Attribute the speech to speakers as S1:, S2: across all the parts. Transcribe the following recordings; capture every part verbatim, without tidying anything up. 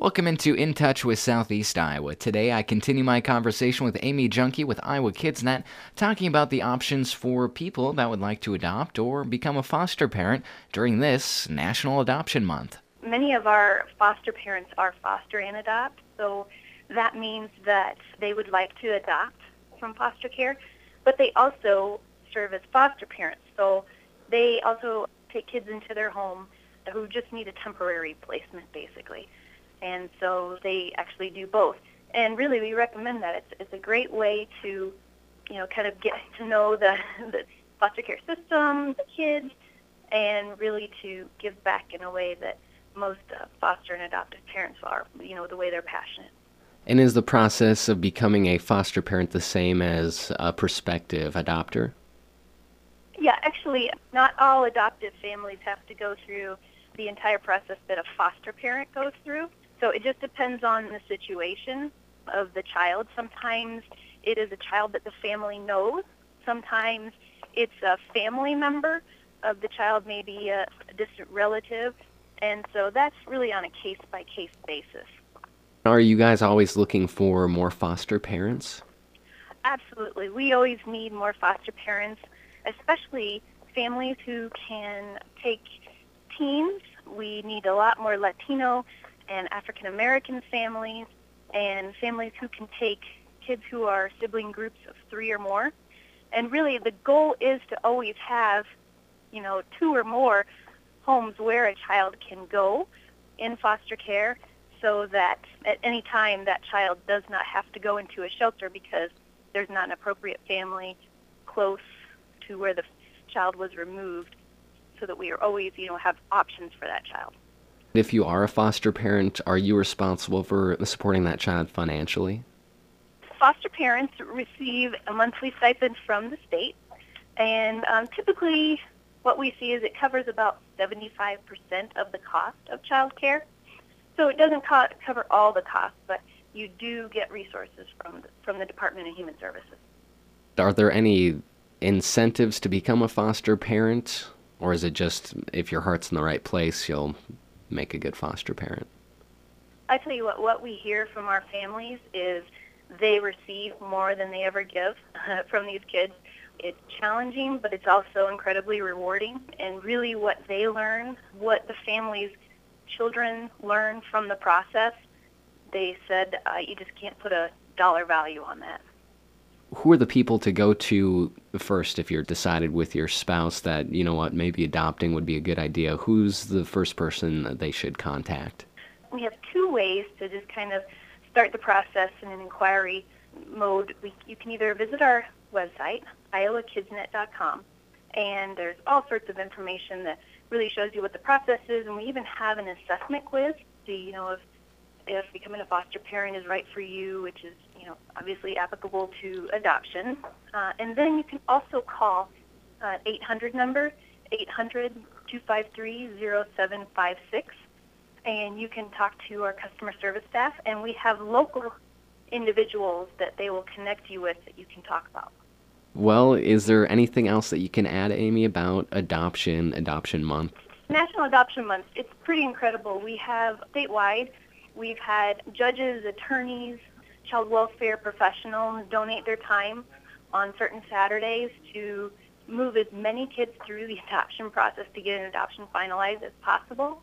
S1: Welcome into In Touch with Southeast Iowa. Today I continue my conversation with Amy Junkie with Iowa KidsNet, talking about the options for people that would like to adopt or become a foster parent during this National Adoption Month.
S2: Many of our foster parents are foster and adopt, so that means that they would like to adopt from foster care, but they also serve as foster parents. So they also take kids into their home who just need a temporary placement, basically. And so they actually do both. And really, we recommend that. It's, it's a great way to, you know, kind of get to know the, the foster care system, the kids, and really to give back in a way that most uh, foster and adoptive parents are, you know, the way they're passionate.
S1: And is the process of becoming a foster parent the same as a prospective adopter?
S2: Yeah, actually, not all adoptive families have to go through the entire process that a foster parent goes through. So it just depends on the situation of the child. Sometimes it is a child that the family knows. Sometimes it's a family member of the child, maybe a, a distant relative. And so that's really on a case-by-case basis.
S1: Are you guys always looking for more foster parents?
S2: Absolutely. We always need more foster parents, especially families who can take teens. We need a lot more Latino and African American families, and families who can take kids who are sibling groups of three or more. And really the goal is to always have, you know, two or more homes where a child can go in foster care, so that at any time that child does not have to go into a shelter because there's not an appropriate family close to where the child was removed, so that we are always, you know, have options for that child.
S1: If you are a foster parent, are you responsible for supporting that child financially?
S2: Foster parents receive a monthly stipend from the state, and um, typically what we see is it covers about seventy-five percent of the cost of child care. So it doesn't co- cover all the costs, but you do get resources from the, from the Department of Human Services.
S1: Are there any incentives to become a foster parent, or is it just if your heart's in the right place, you'll make a good foster parent?
S2: I tell you what, what we hear from our families is they receive more than they ever give uh, from these kids. It's challenging, but it's also incredibly rewarding. And really what they learn, what the family's children learn from the process, they said uh, you just can't put a dollar value on that.
S1: Who are the people to go to first if you're decided with your spouse that, you know what, maybe adopting would be a good idea? Who's the first person that they should contact?
S2: We have two ways to just kind of start the process in an inquiry mode. We, you can either visit our website, iowa kids net dot com, and there's all sorts of information that really shows you what the process is, and we even have an assessment quiz to, you know, if, if becoming a foster parent is right for you, which is, you know, obviously applicable to adoption. Uh, and then you can also call uh, eight hundred number, eight hundred, two five three, zero seven five six, and you can talk to our customer service staff, and we have local individuals that they will connect you with that you can talk about.
S1: Well, is there anything else that you can add, Amy, about adoption, Adoption Month?
S2: National Adoption Month, it's pretty incredible. We have statewide, we've had judges, attorneys, child welfare professionals donate their time on certain Saturdays to move as many kids through the adoption process to get an adoption finalized as possible.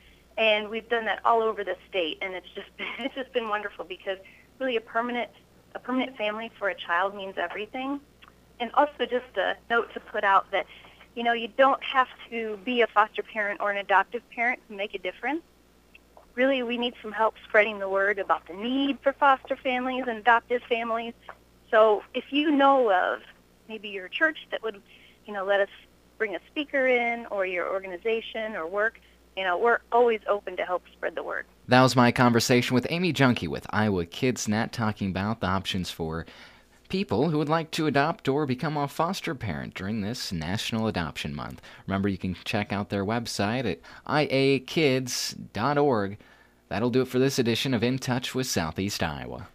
S2: And we've done that all over the state, and it's just been, it's just been wonderful, because really a permanent a permanent family for a child means everything. And also just a note to put out that, you know, you don't have to be a foster parent or an adoptive parent to make a difference. Really, we need some help spreading the word about the need for foster families and adoptive families. So if you know of maybe your church that would, you know, let us bring a speaker in, or your organization or work, you know, we're always open to help spread the word.
S1: That was my conversation with Amy Junkie with Iowa KidsNet, talking about the options for people who would like to adopt or become a foster parent during this National Adoption Month. Remember, you can check out their website at i a kids dot org. That'll do it for this edition of In Touch with Southeast Iowa.